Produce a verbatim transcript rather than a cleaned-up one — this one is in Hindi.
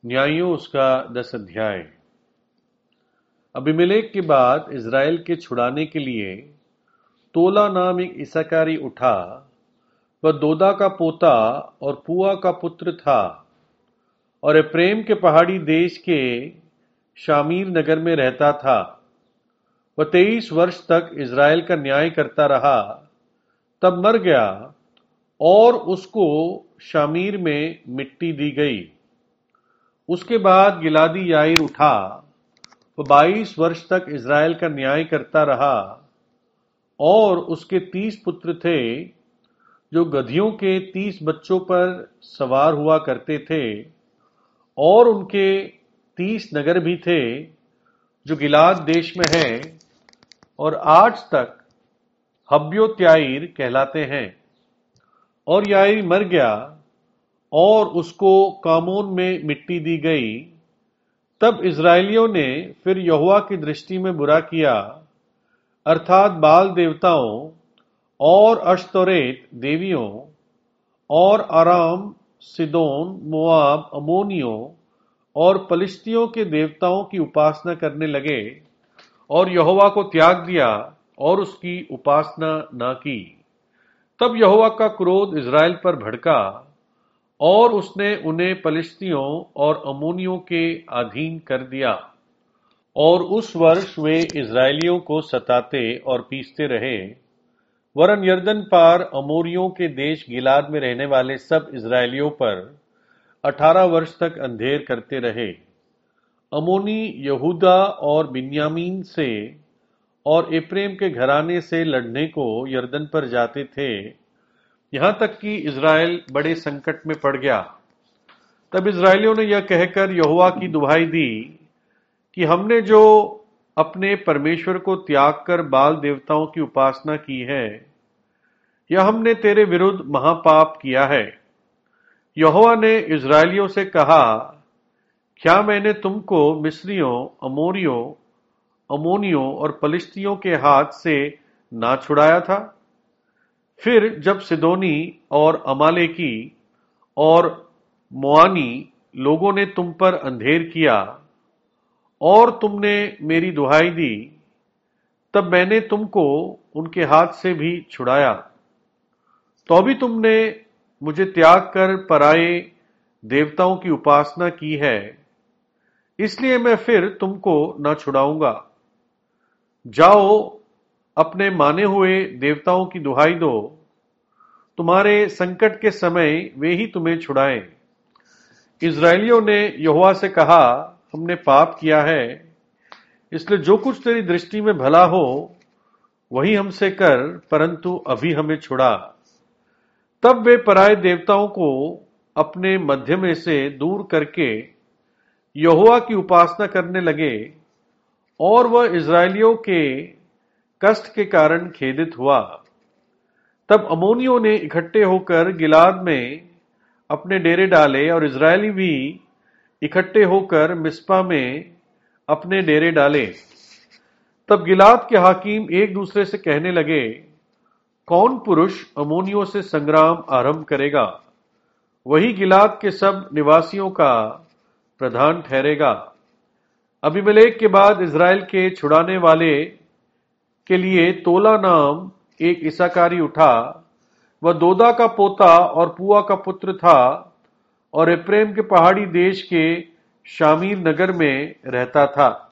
न्यायों उसका दस अध्याय। अबीमेलेक के बाद इज़राइल के छुड़ाने के लिए तोला नाम एक इस्साकारी उठा। वह दोदा का पोता और पुआ का पुत्र था और एप्रैम के पहाड़ी देश के शामीर नगर में रहता था। वह तेईस वर्ष तक इज़राइल का न्याय करता रहा, तब मर गया और उसको शामीर में मिट्टी दी गई। उसके बाद गिलादी याईर उठा। वह बाईस वर्ष तक इज़राइल का न्याय करता रहा और उसके तीस पुत्र थे जो गधियों के तीस बच्चों पर सवार हुआ करते थे, और उनके तीस नगर भी थे जो गिलाद देश में हैं और आज तक हब्योत्याईर कहलाते हैं। और याईर मर गया और उसको कामोन में मिट्टी दी गई। तब इज़राइलियों ने फिर यहोवा की दृष्टि में बुरा किया, अर्थात बाल देवताओं और अश्तोरेत देवियों और आराम, सिदोन, मोआब, अमोनियों और पलिश्तियों के देवताओं की उपासना करने लगे और यहोवा को त्याग दिया और उसकी उपासना न की। तब यहोवा का क्रोध इज़राइल पर भड़का और उसने उन्हें पलिश्तियों और अम्मोनियों के अधीन कर दिया, और उस वर्ष वे इज़राइलियों को सताते और पीसते रहे। वरन यरदन पार अमोरियों के देश गिलाद में रहने वाले सब इज़राइलियों पर अठारह वर्ष तक अंधेर करते रहे। अमोनी यहूदा और बिन्यामीन से और एप्रैम के घराने से लड़ने को यरदन पर जाते थे, यहां तक कि इज़राइल बड़े संकट में पड़ गया। तब इज़राइलियों ने यह कहकर यहोवा की दुहाई दी कि हमने जो अपने परमेश्वर को त्याग कर बाल देवताओं की उपासना की है, यह हमने तेरे विरुद्ध महापाप किया है। यहोवा ने इज़राइलियों से कहा, क्या मैंने तुमको मिस्रियों, अमोरियों, अमोनियों और पलिश्तियों के हाथ से ना छुड़ाया था? फिर जब सिदोनी और अमालेकी और मोआनी लोगों ने तुम पर अंधेर किया और तुमने मेरी दुहाई दी, तब मैंने तुमको उनके हाथ से भी छुड़ाया। तो भी तुमने मुझे त्याग कर पराए देवताओं की उपासना की है, इसलिए मैं फिर तुमको न छुड़ाऊंगा। जाओ, अपने माने हुए देवताओं की दुहाई दो, तुम्हारे संकट के समय वे ही तुम्हें छुड़ाएं। इज़राइलियों ने यहोवा से कहा, हमने पाप किया है, इसलिए जो कुछ तेरी दृष्टि में भला हो वही हमसे कर, परंतु अभी हमें छुड़ा। तब वे पराए देवताओं को अपने मध्य में से दूर करके यहोवा की उपासना करने लगे, और वह इज़राइलियों के कष्ट के कारण खेदित हुआ। तब अमोनियों ने इकट्ठे होकर गिलाद में अपने डेरे डाले और इज़राइली भी इकट्ठे होकर मिस्पा में अपने डेरे डाले। तब गिलाद के हाकिम एक दूसरे से कहने लगे, कौन पुरुष अमोनियों से संग्राम आरंभ करेगा? वही गिलाद के सब निवासियों का प्रधान ठहरेगा। अबीमेलेक के बाद इज़राइल के छुड़ाने वाले के लिए तोला नाम एक इस्साकारी उठा। वह दोदा का पोता और पुआ का पुत्र था और एप्रैम के पहाड़ी देश के शामीर नगर में रहता था।